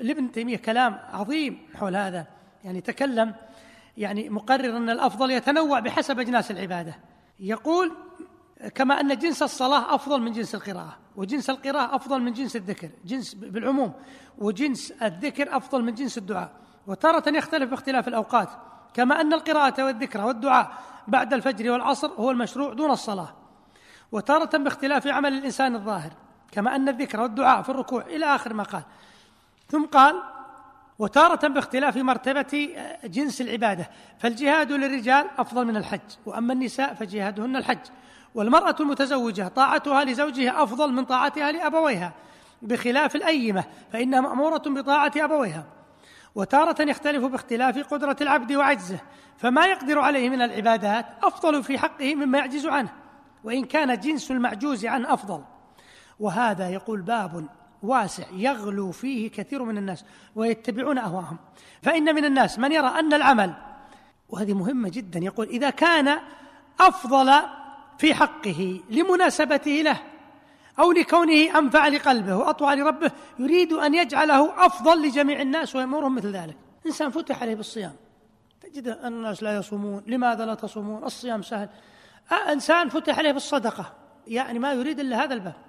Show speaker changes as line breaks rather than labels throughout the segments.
لابن تيمية كلام عظيم حول هذا، يعني تكلم يعني مقرر أن الأفضل يتنوع بحسب أجناس العبادة. يقول كما أن جنس الصلاة أفضل من جنس القراءة، وجنس القراءة أفضل من جنس الذكر، جنس بالعموم، وجنس الذكر أفضل من جنس الدعاء، وتارة يختلف باختلاف الأوقات، كما أن القراءة والذكر والدعاء بعد الفجر والعصر هو المشروع دون الصلاة، وتارة باختلاف عمل الإنسان الظاهر، كما أن الذكر والدعاء في الركوع إلى آخر ما قال. ثم قال وتارة باختلاف مرتبة جنس العبادة، فالجهاد للرجال أفضل من الحج، وأما النساء فجهادهن الحج، والمرأة المتزوجة طاعتها لزوجها أفضل من طاعتها لأبويها، بخلاف الأيمة فإنها مأمورة بطاعة أبويها. وتارة يختلف باختلاف قدرة العبد وعجزه، فما يقدر عليه من العبادات أفضل في حقه مما يعجز عنه، وإن كان جنس المعجوز عنه أفضل. وهذا يقول باب واسع يغلو فيه كثير من الناس ويتبعون أهواءهم، فإن من الناس من يرى أن العمل، وهذه مهمة جدا، يقول إذا كان أفضل في حقه لمناسبته له أو لكونه أنفع لقلبه وأطوع لربه، يريد أن يجعله أفضل لجميع الناس ويأمرهم مثل ذلك. إنسان فتح عليه بالصيام، تجد أن الناس لا يصومون، لماذا لا تصومون؟ الصيام سهل. إنسان فتح عليه بالصدقة، يعني ما يريد إلا هذا الباب،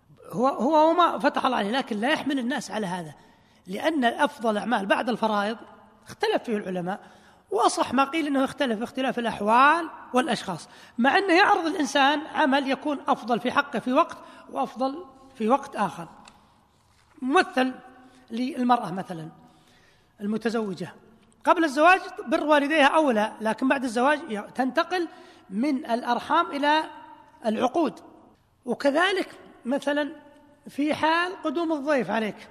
هو وما فتح الله عليه، لكن لا يحمل الناس على هذا، لأن أفضل الأعمال بعد الفرائض اختلف فيه العلماء، وأصح ما قيل أنه يختلف باختلاف الأحوال والأشخاص، مع أنه يعرض الإنسان عمل يكون أفضل في حقه في وقت وأفضل في وقت آخر. ممثل للمرأة مثلا المتزوجة، قبل الزواج بر والديها أولى، لكن بعد الزواج تنتقل من الأرحام إلى العقود. وكذلك مثلا في حال قدوم الضيف عليك،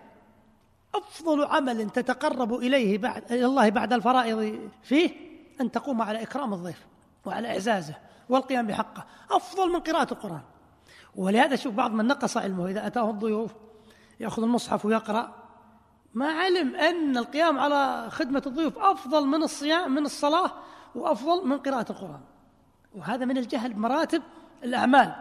أفضل عمل تتقرب إليه إلى الله بعد الفرائض فيه أن تقوم على إكرام الضيف وعلى إعزازه والقيام بحقه، أفضل من قراءة القرآن. ولهذا شوف بعض من نقص علمه إذا أتاه الضيوف يأخذ المصحف ويقرأ، ما علم أن القيام على خدمة الضيوف أفضل من الصيام من الصلاة وأفضل من قراءة القرآن، وهذا من الجهل بمراتب الأعمال.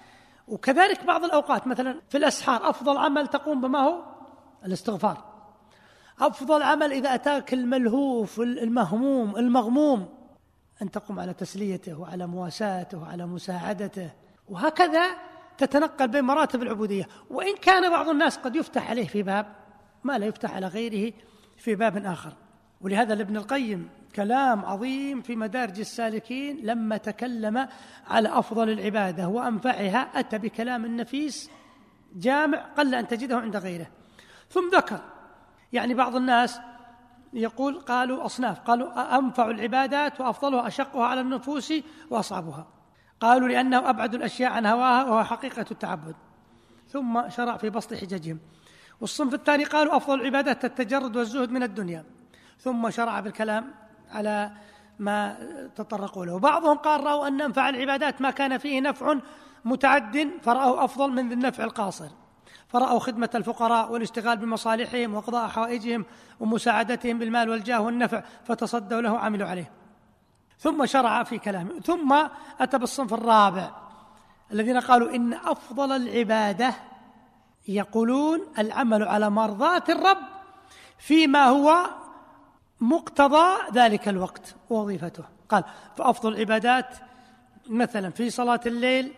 وكذلك بعض الأوقات مثلا في الأسحار أفضل عمل تقوم بما هو الاستغفار، أفضل عمل إذا أتاك الملهوف المهموم المغموم أن تقوم على تسليته وعلى مواساته وعلى مساعدته، وهكذا تتنقل بين مراتب العبودية. وإن كان بعض الناس قد يفتح عليه في باب ما لا يفتح على غيره في باب آخر. ولهذا لابن القيم كلام عظيم في مدارج السالكين لما تكلم على أفضل العبادة وأنفعها، أتى بكلام نفيس جامع قل أن تجده عند غيره. ثم ذكر يعني بعض الناس يقول قالوا أصناف، قالوا أنفع العبادات وأفضلها أشقها على النفوس وأصعبها، قالوا لأنه أبعد الأشياء عن هواها وهو حقيقة التعبد. ثم شرع في بسط حججهم. والصنف الثاني قالوا أفضل العبادات التجرد والزهد من الدنيا، ثم شرع بالكلام على ما تطرقوا له. وبعضهم قال رأوا أن أنفع العبادات ما كان فيه نفع متعد فرأوا أفضل من النفع القاصر، فرأوا خدمة الفقراء والاشتغال بمصالحهم وقضاء حوائجهم ومساعدتهم بالمال والجاه والنفع فتصدوا له وعملوا عليه. ثم شرع في كلامه. ثم أتى بالصنف الرابع الذين قالوا إن أفضل العبادة يقولون العمل على مرضاة الرب فيما هو مقتضى ذلك الوقت ووظيفته. قال فأفضل العبادات مثلا في صلاة الليل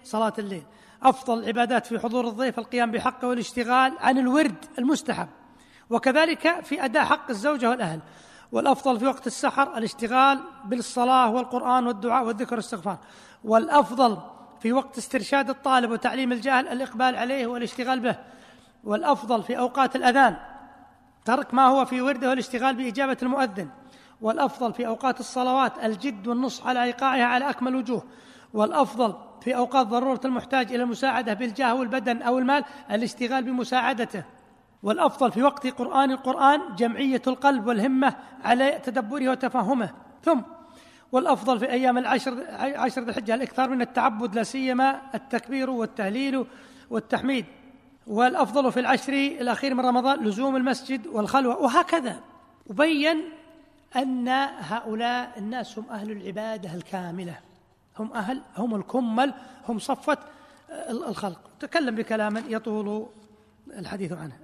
أفضل العبادات في حضور الضيف القيام بحقه والاشتغال عن الورد المستحب، وكذلك في أداء حق الزوجة والأهل. والأفضل في وقت السحر الاشتغال بالصلاة والقرآن والدعاء والذكر والاستغفار. والأفضل في وقت استرشاد الطالب وتعليم الجاهل الإقبال عليه والاشتغال به. والأفضل في أوقات الأذان ترك ما هو في ورده والاشتغال بإجابة المؤذن. والأفضل في أوقات الصلوات الجد والنصح على إيقاعها على أكمل وجوه. والأفضل في أوقات ضرورة المحتاج إلى المساعدة بالجاه والبدن أو المال الاشتغال بمساعدته. والأفضل في وقت قرآن القرآن جمعية القلب والهمة على تدبره وتفهمه. ثم والأفضل في أيام عشر ذي الحجة الإكثار من التعبد، لا سيما التكبير والتهليل والتحميد. والأفضل في العشر الأخير من رمضان لزوم المسجد والخلوة. وهكذا وبين أن هؤلاء الناس هم أهل العبادة الكاملة، هم الكمل، هم صفة الخلق. تكلم بكلام يطول الحديث عنه.